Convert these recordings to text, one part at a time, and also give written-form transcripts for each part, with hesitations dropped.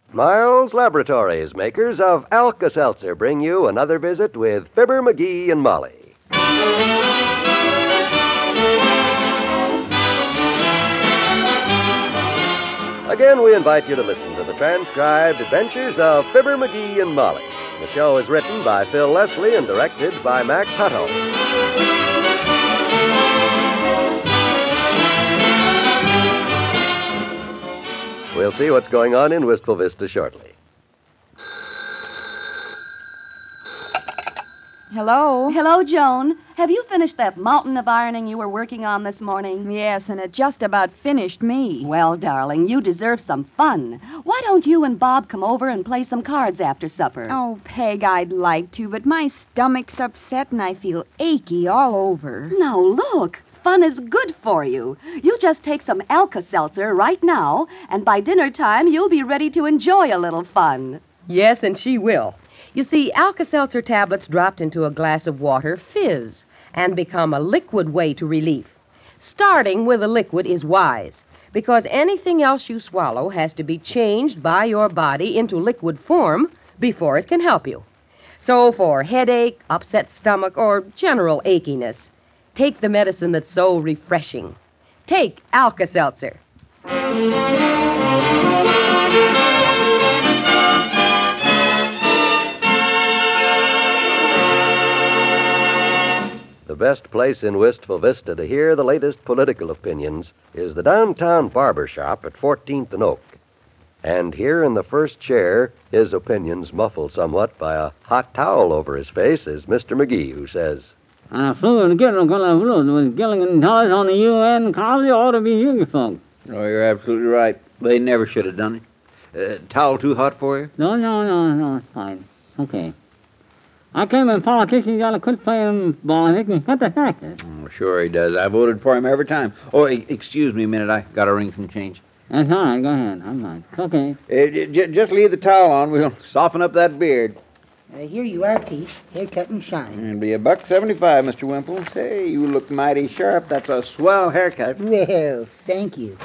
Miles Laboratories, makers of Alka-Seltzer, bring you another visit with Fibber, McGee, and Molly. Again, we invite you to listen to the transcribed adventures of Fibber, McGee, and Molly. The show is written by Phil Leslie and directed by Max Hutto. We'll see what's going on in Wistful Vista shortly. Hello? Hello, Joan. Have you finished that mountain of ironing you were working on this morning? Yes, and it just about finished me. Well, darling, you deserve some fun. Why don't you and Bob come over and play some cards after supper? Oh, Peg, I'd like to, but my stomach's upset and I feel achy all over. Now, look. Fun is good for you. You just take some Alka-Seltzer right now, and by dinner time, you'll be ready to enjoy a little fun. Yes, and she will. You see, Alka-Seltzer tablets dropped into a glass of water fizz and become a liquid way to relief. Starting with a liquid is wise, because anything else you swallow has to be changed by your body into liquid form before it can help you. So for headache, upset stomach, or general achiness, take the medicine that's so refreshing. Take Alka-Seltzer. The best place in Wistful Vista to hear the latest political opinions is the downtown barber shop at 14th and Oak. And here in the first chair, his opinions muffled somewhat by a hot towel over his face, is Mr. McGee, who says, I flew to get a with Gilligan College on the UN College ought to be uniform. Oh, you're absolutely right. They never should have done it. Towel too hot for you? No, it's fine. Okay. I claim in politics you gotta quit playing politics and cut the taxes. Oh, sure he does. I voted for him every time. Oh, excuse me a minute. I gotta ring some change. That's all right. Go ahead. I'm fine. It's okay. Just leave the towel on. We'll soften up that beard. Here you are, Pete. Haircut and shine. It'll be $1.75, Mr. Wimple. Say, you look mighty sharp. That's a swell haircut. Well, thank you.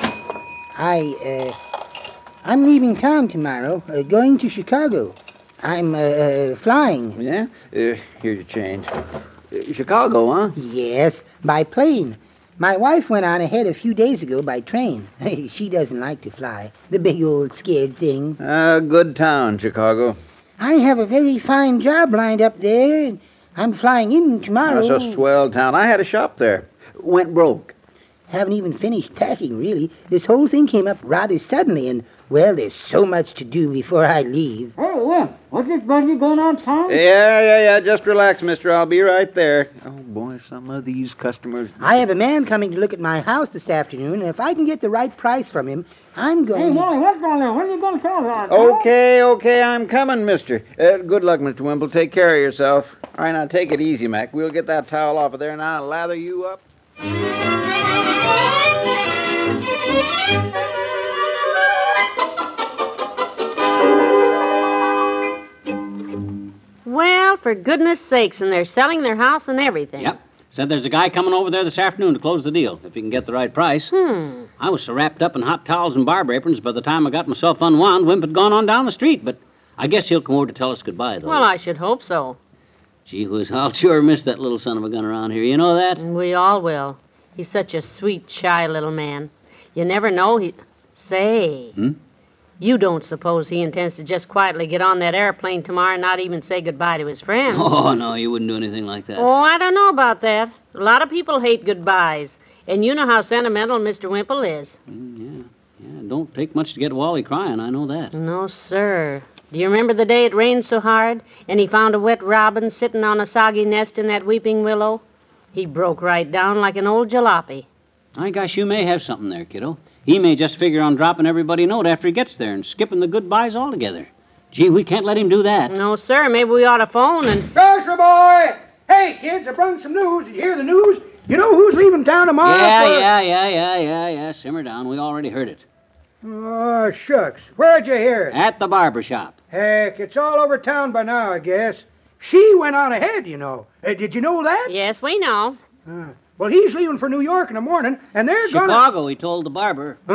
I'm leaving town tomorrow, going to Chicago. I'm, flying. Yeah? Here's your change. Chicago, huh? Yes, by plane. My wife went on ahead a few days ago by train. She doesn't like to fly. The big old scared thing. Good town, Chicago. I have a very fine job lined up there, and I'm flying in tomorrow. That's a swell town. I had a shop there. Went broke. Haven't even finished packing, really. This whole thing came up rather suddenly, and, well, there's so much to do before I leave. Hey, what's this buggy going on town? Yeah. Just relax, mister. I'll be right there. Oh, boy, some of these customers... I have a man coming to look at my house this afternoon, and if I can get the right price from him, I'm going... Hey, Wally, what's going on? When are you going to sell that? Okay, I'm coming, mister. Good luck, Mr. Wimple. Take care of yourself. All right, now, take it easy, Mac. We'll get that towel off of there, and I'll lather you up. Well, for goodness sakes, and they're selling their house and everything. Yep. Said there's a guy coming over there this afternoon to close the deal, if he can get the right price. I was so wrapped up in hot towels and barber aprons, by the time I got myself unwound, Wimp had gone on down the street, but I guess he'll come over to tell us goodbye, though. Well, I should hope so. Gee whiz, I'll sure miss that little son of a gun around here, you know that? We all will. He's such a sweet, shy little man. You never know he... Say... You don't suppose he intends to just quietly get on that airplane tomorrow and not even say goodbye to his friends? Oh, no, you wouldn't do anything like that. Oh, I don't know about that. A lot of people hate goodbyes. And you know how sentimental Mr. Wimple is. Yeah, it don't take much to get Wally crying, I know that. No, sir. Do you remember the day it rained so hard, and he found a wet robin sitting on a soggy nest in that weeping willow? He broke right down like an old jalopy. I guess you may have something there, kiddo. He may just figure on dropping everybody a note after he gets there and skipping the goodbyes altogether. Gee, we can't let him do that. No, sir. Maybe we ought to phone and... Grocery boy! Hey, kids, I brought some news. Did you hear the news? You know who's leaving town tomorrow? Yeah. Simmer down. We already heard it. Oh, shucks. Where'd you hear it? At the barber shop. Heck, it's all over town by now, I guess. She went on ahead, you know. Did you know that? Yes, we know. Well, he's leaving for New York in the morning, and they're Chicago, he told the barber. Huh?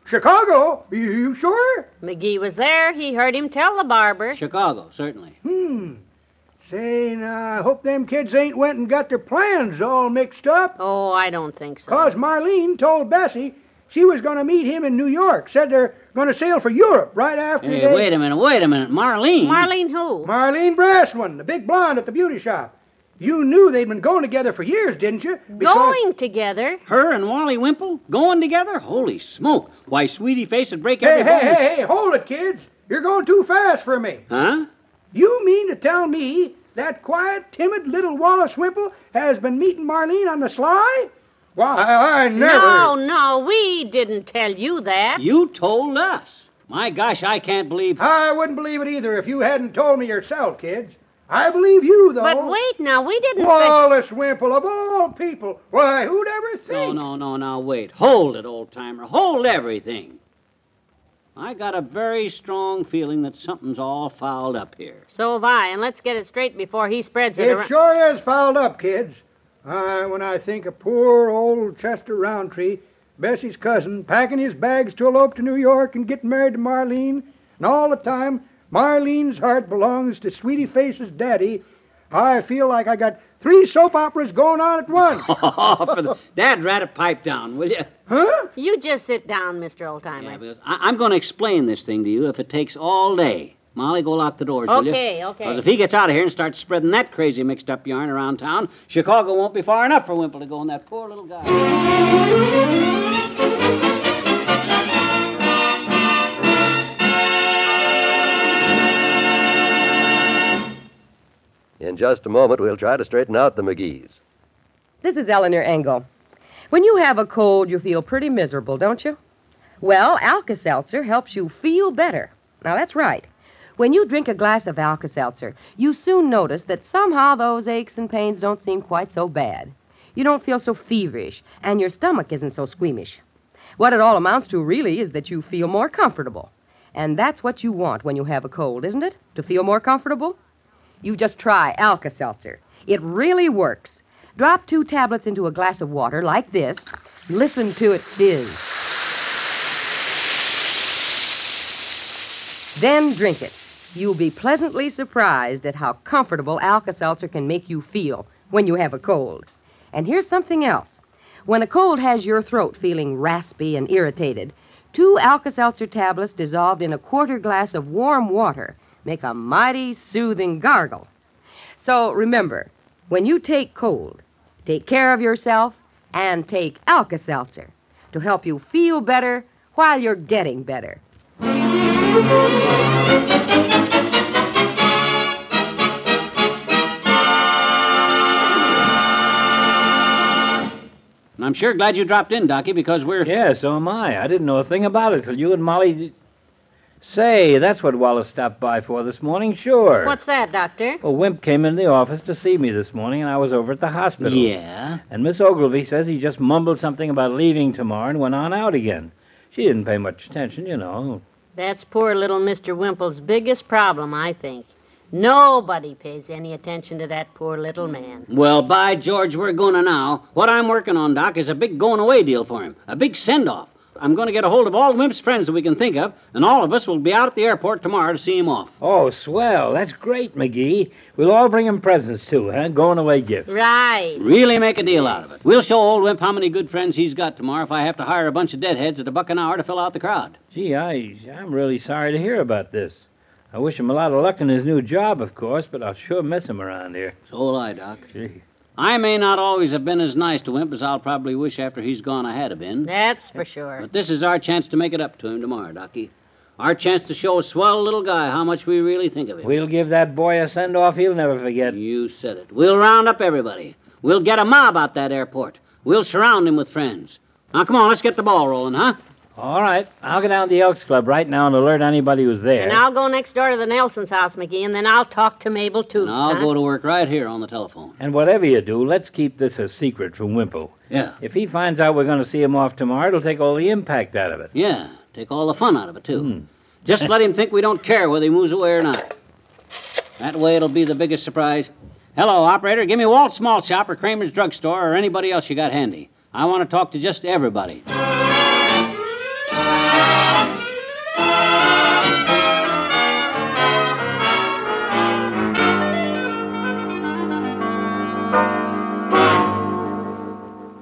Chicago? You sure? McGee was there. He heard him tell the barber. Chicago, certainly. Say, now, I hope them kids ain't went and got their plans all mixed up. Oh, I don't think so. 'Cause Marlene told Bessie she was going to meet him in New York. Said they're going to sail for Europe right after Hey, they... wait a minute. Marlene? Marlene who? Marlene Brasswan, the big blonde at the beauty shop. You knew they'd been going together for years, didn't you? Going together? Her and Wally Wimple going together? Holy smoke. Why, Sweetie Face would break every bone. Hey, hold it, kids. You're going too fast for me. Huh? You mean to tell me that quiet, timid little Wallace Wimple has been meeting Marlene on the sly? Why, I never... No, we didn't tell you that. You told us. My gosh, I can't believe... I wouldn't believe it either if you hadn't told me yourself, kids. I believe you, though. But wait now, we didn't Wallace Wimple, of all people. Why, who'd ever think? No, wait. Hold it, old-timer. Hold everything. I got a very strong feeling that something's all fouled up here. So have I, and let's get it straight before he spreads it It around. sure is fouled up, kids. When I think of poor old Chester Roundtree, Bessie's cousin, packing his bags to elope to New York and getting married to Marlene, and all the time Marlene's heart belongs to Sweetie Face's daddy, I feel like I got 3 soap operas going on at once. Dad, rat it, pipe down, will you? Huh? You just sit down, Mr. Oldtimer. Yeah, because I'm going to explain this thing to you if it takes all day. Molly, go lock the doors, will you? Okay. Because if he gets out of here and starts spreading that crazy mixed-up yarn around town, Chicago won't be far enough for Wimple to go and that poor little guy. In just a moment, we'll try to straighten out the McGees. This is Eleanor Engel. When you have a cold, you feel pretty miserable, don't you? Well, Alka-Seltzer helps you feel better. Now, that's right. When you drink a glass of Alka-Seltzer, you soon notice that somehow those aches and pains don't seem quite so bad. You don't feel so feverish, and your stomach isn't so squeamish. What it all amounts to, really, is that you feel more comfortable. And that's what you want when you have a cold, isn't it? To feel more comfortable? You just try Alka-Seltzer. It really works. Drop 2 tablets into a glass of water like this. Listen to it fizz. Then drink it. You'll be pleasantly surprised at how comfortable Alka-Seltzer can make you feel when you have a cold. And here's something else. When a cold has your throat feeling raspy and irritated, 2 Alka-Seltzer tablets dissolved in a 1/4 glass of warm water make a mighty soothing gargle. So remember, when you take cold, take care of yourself and take Alka-Seltzer to help you feel better while you're getting better. And I'm sure glad you dropped in, Docky, because we're... Yeah, so am I. I didn't know a thing about it till you and Molly... Say, that's what Wallace stopped by for this morning, sure. What's that, Doctor? Well, Wimp came into the office to see me this morning, and I was over at the hospital. Yeah? And Miss Ogilvy says he just mumbled something about leaving tomorrow and went on out again. She didn't pay much attention, you know. That's poor little Mr. Wimple's biggest problem, I think. Nobody pays any attention to that poor little man. Well, by George, we're going to now. What I'm working on, Doc, is a big going-away deal for him. A big send-off. I'm going to get a hold of all Wimp's friends that we can think of, and all of us will be out at the airport tomorrow to see him off. Oh, swell. That's great, McGee. We'll all bring him presents, too, huh? Going-away gifts. Right. Really make a deal out of it. We'll show old Wimp how many good friends he's got tomorrow if I have to hire a bunch of deadheads at $1 an hour to fill out the crowd. Gee, I'm really sorry to hear about this. I wish him a lot of luck in his new job, of course, but I'll sure miss him around here. So will I, Doc. Gee. I may not always have been as nice to Wimp as I'll probably wish after he's gone I had have been. That's for sure. But this is our chance to make it up to him tomorrow, Docky. Our chance to show a swell little guy how much we really think of him. We'll give that boy a send-off he'll never forget. You said it. We'll round up everybody. We'll get a mob out that airport. We'll surround him with friends. Now, come on, let's get the ball rolling, huh? All right. I'll go down to the Elks Club right now and alert anybody who's there. And I'll go next door to the Nelsons' house, McGee, and then I'll talk to Mabel, too. And I'll go to work right here on the telephone. And whatever you do, let's keep this a secret from Wimple. Yeah. If he finds out we're going to see him off tomorrow, it'll take all the impact out of it. Yeah, take all the fun out of it, too. Just let him think we don't care whether he moves away or not. That way it'll be the biggest surprise. Hello, operator. Give me Walt's Small Shop or Kramer's Drugstore or anybody else you got handy. I want to talk to just everybody.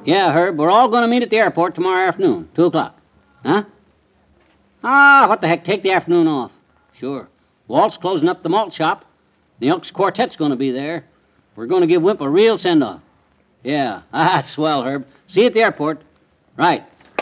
Yeah, Herb, we're all going to meet at the airport tomorrow afternoon, 2 o'clock. Huh? What the heck, take the afternoon off. Sure. Walt's closing up the malt shop. The Elks Quartet's going to be there. We're going to give Wimp a real send-off. Yeah, swell, Herb. See you at the airport. Right.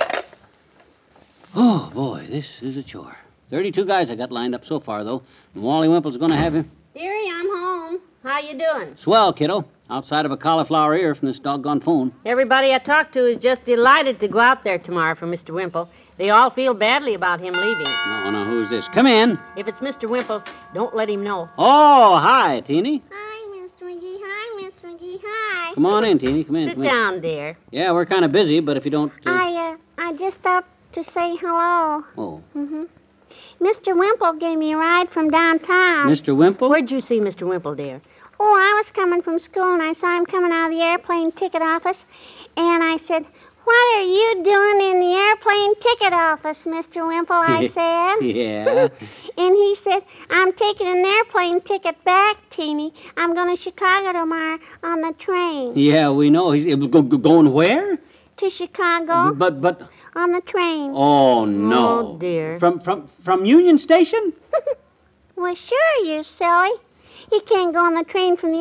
Oh, boy, this is a chore. 32 guys I got lined up so far, though. And Wally Wimple's going to have him. Dearie, I'm home. How you doing? Swell, kiddo. Outside of a cauliflower ear from this doggone phone. Everybody I talked to is just delighted to go out there tomorrow for Mr. Wimple. They all feel badly about him leaving. Oh, now, who's this? Come in. If it's Mr. Wimple, don't let him know. Oh, hi, Teeny. Hi, Mr. McGee. Hi, Miss McGee. Hi. Come on in, Teeny. Come in. Sit down, dear. Yeah, we're kind of busy, but if you don't... I just stopped to say hello. Oh. Mm-hmm. Mr. Wimple gave me a ride from downtown. Mr. Wimple? Where'd you see Mr. Wimple, dear? Oh, I was coming from school, and I saw him coming out of the airplane ticket office. And I said, "What are you doing in the airplane ticket office, Mr. Wimple?" I said. Yeah. And he said, "I'm taking an airplane ticket back, Teeny. I'm going to Chicago tomorrow on the train." Yeah, we know. He's going where? To Chicago. But... On the train. Oh, no. Oh, dear. From Union Station? Well, sure, you silly. He can't go on the train from the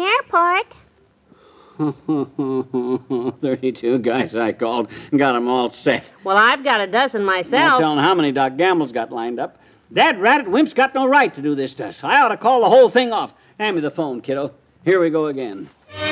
airport. 32 guys I called and got them all set. Well, I've got a dozen No myself. telling how many Doc Gamble's got lined up. Dad rat, Wimp's got no right to do this to us. I ought to call the whole thing off. Hand me the phone, kiddo. Here we go again.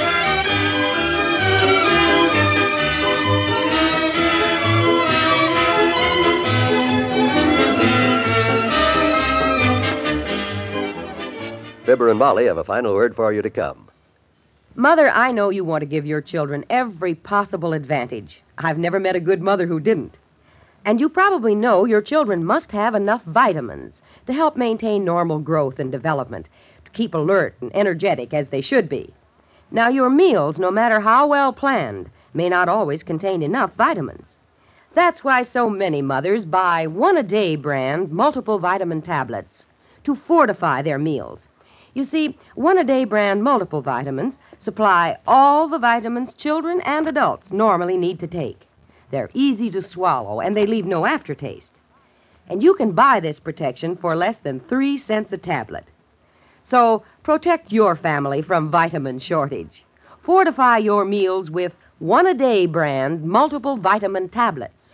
Fibber and Molly have a final word for you to come. Mother, I know you want to give your children every possible advantage. I've never met a good mother who didn't. And you probably know your children must have enough vitamins to help maintain normal growth and development, to keep alert and energetic as they should be. Now, your meals, no matter how well planned, may not always contain enough vitamins. That's why so many mothers buy One-A-Day brand multiple vitamin tablets to fortify their meals. You see, One-A-Day brand multiple vitamins supply all the vitamins children and adults normally need to take. They're easy to swallow, and they leave no aftertaste. And you can buy this protection for less than 3 cents a tablet. So protect your family from vitamin shortage. Fortify your meals with One-A-Day brand multiple vitamin tablets.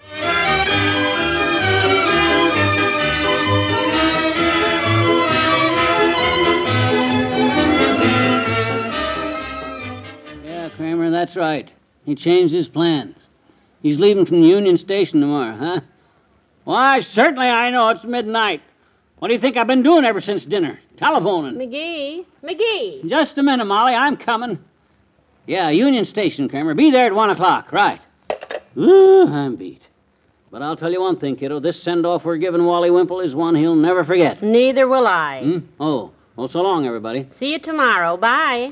Kramer, that's right. He changed his plans. He's leaving from the Union Station tomorrow, huh? Why, certainly I know it's midnight. What do you think I've been doing ever since dinner? Telephoning. McGee. Just a minute, Molly. I'm coming. Yeah, Union Station, Kramer. Be there at 1 o'clock. Right. Ooh, I'm beat. But I'll tell you one thing, kiddo. This send-off we're giving Wally Wimple is one he'll never forget. Neither will I. Hmm? Oh, well, so long, everybody. See you tomorrow. Bye.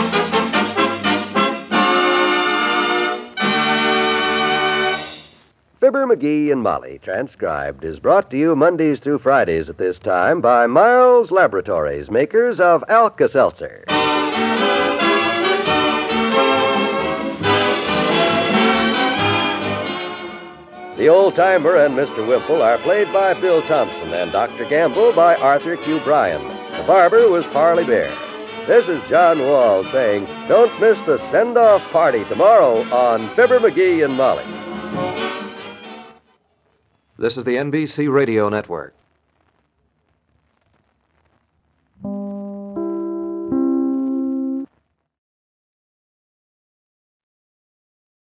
Fibber, McGee, and Molly, transcribed, is brought to you Mondays through Fridays at this time by Miles Laboratories, makers of Alka-Seltzer. The Old-Timer and Mr. Wimple are played by Bill Thompson and Dr. Gamble by Arthur Q. Bryan. The barber was Parley Bear. This is John Wall saying, don't miss the send-off party tomorrow on Fibber, McGee, and Molly. This is the NBC Radio Network.